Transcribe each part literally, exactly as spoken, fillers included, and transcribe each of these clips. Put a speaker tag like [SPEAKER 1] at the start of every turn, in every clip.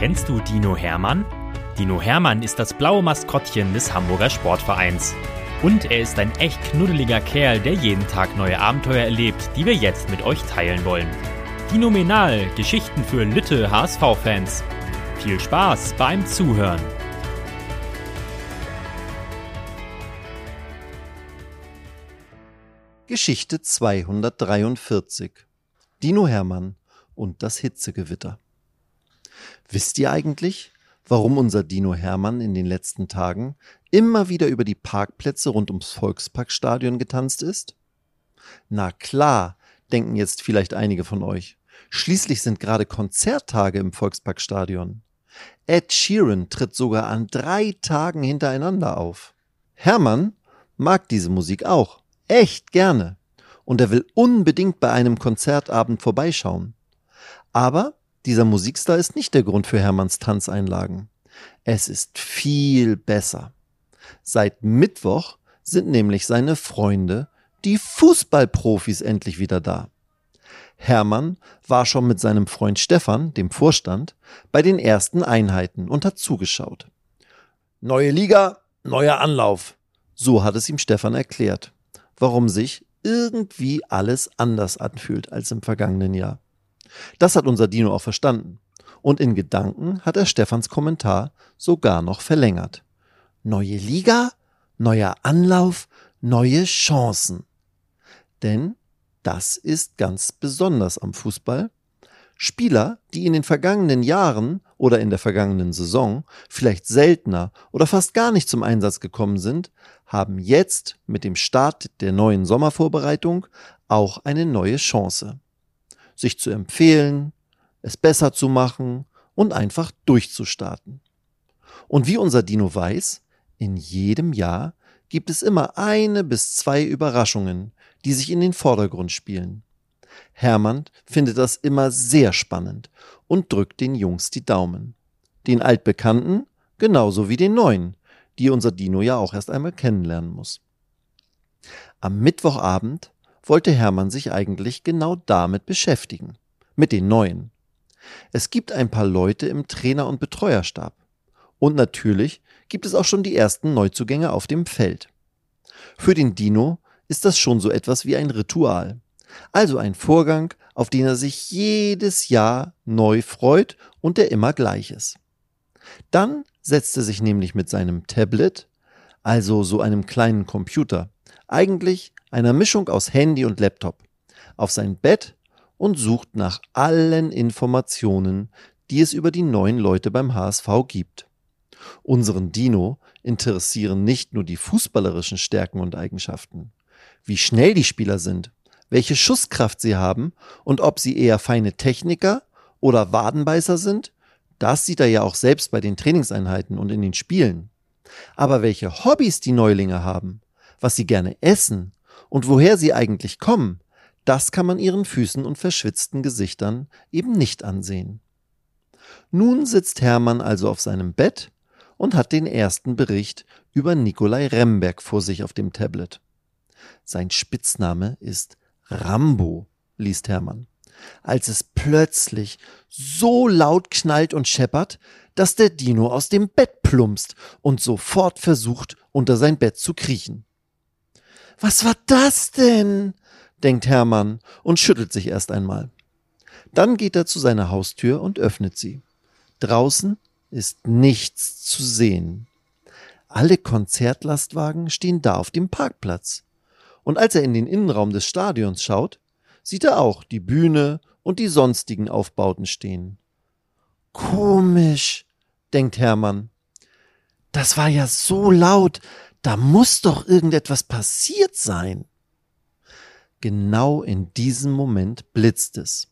[SPEAKER 1] Kennst du Dino Hermann? Dino Hermann ist das blaue Maskottchen des Hamburger Sportvereins. Und er ist ein echt knuddeliger Kerl, der jeden Tag neue Abenteuer erlebt, die wir jetzt mit euch teilen wollen. Dinomenal, Geschichten für Lütte H S V-Fans. Viel Spaß beim Zuhören.
[SPEAKER 2] Geschichte zweihundertdreiundvierzig. Dino Hermann und das Hitzegewitter. Wisst ihr eigentlich, warum unser Dino Hermann in den letzten Tagen immer wieder über die Parkplätze rund ums Volksparkstadion getanzt ist? Na klar, denken jetzt vielleicht einige von euch. Schließlich sind gerade Konzerttage im Volksparkstadion. Ed Sheeran tritt sogar an drei Tagen hintereinander auf. Hermann mag diese Musik auch, echt gerne. Und er will unbedingt bei einem Konzertabend vorbeischauen. Aber dieser Musikstar ist nicht der Grund für Hermanns Tanzeinlagen. Es ist viel besser. Seit Mittwoch sind nämlich seine Freunde, die Fußballprofis, endlich wieder da. Hermann war schon mit seinem Freund Stefan, dem Vorstand, bei den ersten Einheiten und hat zugeschaut. Neue Liga, neuer Anlauf. So hat es ihm Stefan erklärt, warum sich irgendwie alles anders anfühlt als im vergangenen Jahr. Das hat unser Dino auch verstanden. Und in Gedanken hat er Stefans Kommentar sogar noch verlängert. Neue Liga, neuer Anlauf, neue Chancen. Denn das ist ganz besonders am Fußball. Spieler, die in den vergangenen Jahren oder in der vergangenen Saison vielleicht seltener oder fast gar nicht zum Einsatz gekommen sind, haben jetzt mit dem Start der neuen Sommervorbereitung auch eine neue Chance. Sich zu empfehlen, es besser zu machen und einfach durchzustarten. Und wie unser Dino weiß, in jedem Jahr gibt es immer eine bis zwei Überraschungen, die sich in den Vordergrund spielen. Hermann findet das immer sehr spannend und drückt den Jungs die Daumen. Den Altbekannten genauso wie den Neuen, die unser Dino ja auch erst einmal kennenlernen muss. Am Mittwochabend wollte Hermann sich eigentlich genau damit beschäftigen, mit den Neuen. Es gibt ein paar Leute im Trainer- und Betreuerstab. Und natürlich gibt es auch schon die ersten Neuzugänge auf dem Feld. Für den Dino ist das schon so etwas wie ein Ritual. Also ein Vorgang, auf den er sich jedes Jahr neu freut und der immer gleich ist. Dann setzt er sich nämlich mit seinem Tablet, also so einem kleinen Computer, eigentlich einer Mischung aus Handy und Laptop, auf sein Bett und sucht nach allen Informationen, die es über die neuen Leute beim H S V gibt. Unseren Dino interessieren nicht nur die fußballerischen Stärken und Eigenschaften, wie schnell die Spieler sind, welche Schusskraft sie haben und ob sie eher feine Techniker oder Wadenbeißer sind, das sieht er ja auch selbst bei den Trainingseinheiten und in den Spielen. Aber welche Hobbys die Neulinge haben, was sie gerne essen und woher sie eigentlich kommen, das kann man ihren Füßen und verschwitzten Gesichtern eben nicht ansehen. Nun sitzt Hermann also auf seinem Bett und hat den ersten Bericht über Nikolai Remberg vor sich auf dem Tablet. Sein Spitzname ist Rambo, liest Hermann, als es plötzlich so laut knallt und scheppert, dass der Dino aus dem Bett plumpst und sofort versucht, unter sein Bett zu kriechen. Was war das denn? Denkt Hermann und schüttelt sich erst einmal. Dann geht er zu seiner Haustür und öffnet sie. Draußen ist nichts zu sehen. Alle Konzertlastwagen stehen da auf dem Parkplatz. Und als er in den Innenraum des Stadions schaut, sieht er auch die Bühne und die sonstigen Aufbauten stehen. Komisch, denkt Hermann. Das war ja so laut, da muss doch irgendetwas passiert sein. Genau in diesem Moment blitzt es.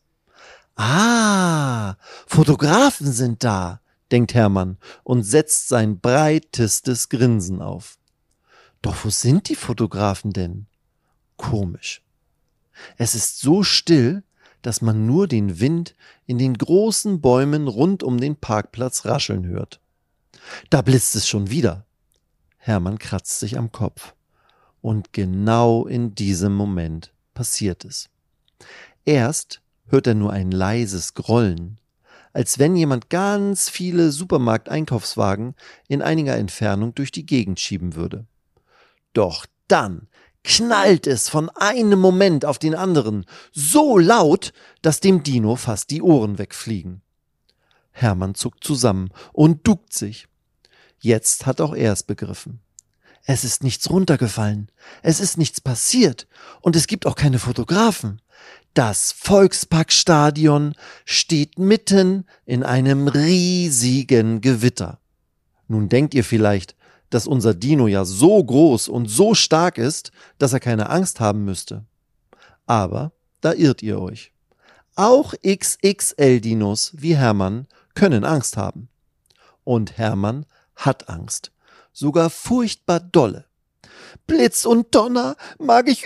[SPEAKER 2] Ah, Fotografen sind da, denkt Hermann und setzt sein breitestes Grinsen auf. Doch wo sind die Fotografen denn? Komisch. Es ist so still, dass man nur den Wind in den großen Bäumen rund um den Parkplatz rascheln hört. Da blitzt es schon wieder. Hermann kratzt sich am Kopf. Und genau in diesem Moment passiert es. Erst hört er nur ein leises Grollen, als wenn jemand ganz viele Supermarkteinkaufswagen in einiger Entfernung durch die Gegend schieben würde. Doch dann knallt es von einem Moment auf den anderen so laut, dass dem Dino fast die Ohren wegfliegen. Hermann zuckt zusammen und duckt sich. Jetzt hat auch er es begriffen. Es ist nichts runtergefallen, es ist nichts passiert und es gibt auch keine Fotografen. Das Volksparkstadion steht mitten in einem riesigen Gewitter. Nun denkt ihr vielleicht, dass unser Dino ja so groß und so stark ist, dass er keine Angst haben müsste. Aber da irrt ihr euch. Auch X X L-Dinos wie Hermann können Angst haben. Und Hermann hat Angst. Sogar furchtbar dolle. Blitz und Donner mag ich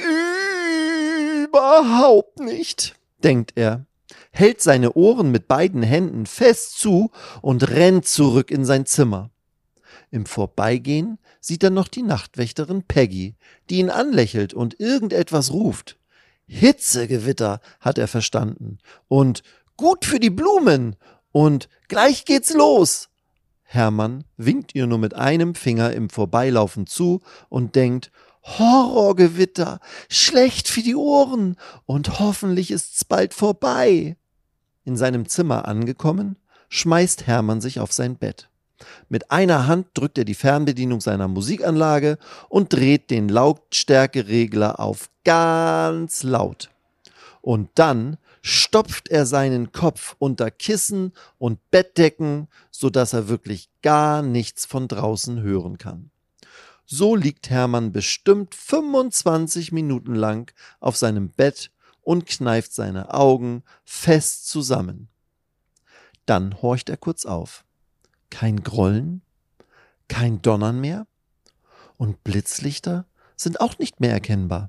[SPEAKER 2] überhaupt nicht, denkt er, hält seine Ohren mit beiden Händen fest zu und rennt zurück in sein Zimmer. Im Vorbeigehen sieht er noch die Nachtwächterin Peggy, die ihn anlächelt und irgendetwas ruft. Hitzegewitter, hat er verstanden. Und gut für die Blumen. Und gleich geht's los. Hermann winkt ihr nur mit einem Finger im Vorbeilaufen zu und denkt, Horrorgewitter, schlecht für die Ohren und hoffentlich ist's bald vorbei. In seinem Zimmer angekommen, schmeißt Hermann sich auf sein Bett. Mit einer Hand drückt er die Fernbedienung seiner Musikanlage und dreht den Lautstärkeregler auf ganz laut. Und dann stopft er seinen Kopf unter Kissen und Bettdecken, sodass er wirklich gar nichts von draußen hören kann. So liegt Hermann bestimmt fünfundzwanzig Minuten lang auf seinem Bett und kneift seine Augen fest zusammen. Dann horcht er kurz auf. Kein Grollen, kein Donnern mehr und Blitzlichter sind auch nicht mehr erkennbar.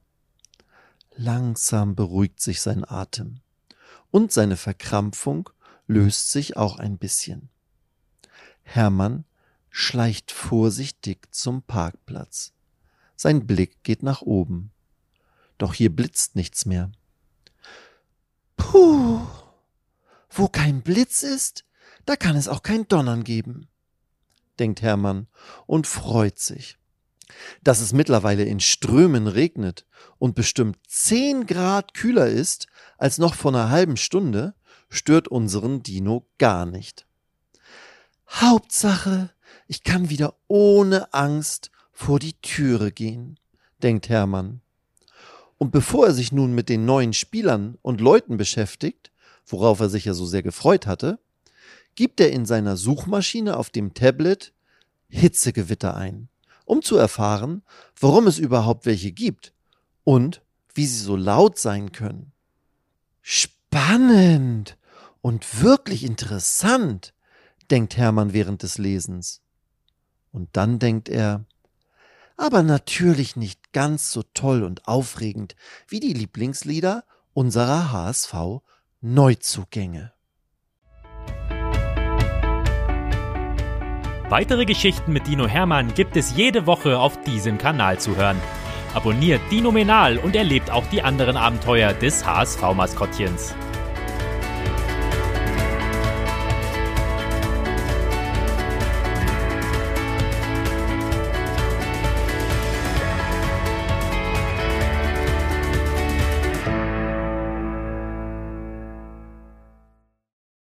[SPEAKER 2] Langsam beruhigt sich sein Atem und seine Verkrampfung löst sich auch ein bisschen. Hermann schleicht vorsichtig zum Parkplatz. Sein Blick geht nach oben. Doch hier blitzt nichts mehr. Puh, wo kein Blitz ist, da kann es auch kein Donnern geben, denkt Hermann und freut sich. Dass es mittlerweile in Strömen regnet und bestimmt zehn Grad kühler ist als noch vor einer halben Stunde, stört unseren Dino gar nicht. Hauptsache, ich kann wieder ohne Angst vor die Türe gehen, denkt Hermann. Und bevor er sich nun mit den neuen Spielern und Leuten beschäftigt, worauf er sich ja so sehr gefreut hatte, gibt er in seiner Suchmaschine auf dem Tablet Hitzegewitter ein, um zu erfahren, warum es überhaupt welche gibt und wie sie so laut sein können. Spannend und wirklich interessant, denkt Hermann während des Lesens. Und dann denkt er, aber natürlich nicht ganz so toll und aufregend wie die Lieblingslieder unserer H S V-Neuzugänge.
[SPEAKER 1] Weitere Geschichten mit Dino Hermann gibt es jede Woche auf diesem Kanal zu hören. Abonniert Dinomenal und erlebt auch die anderen Abenteuer des H S V-Maskottchens.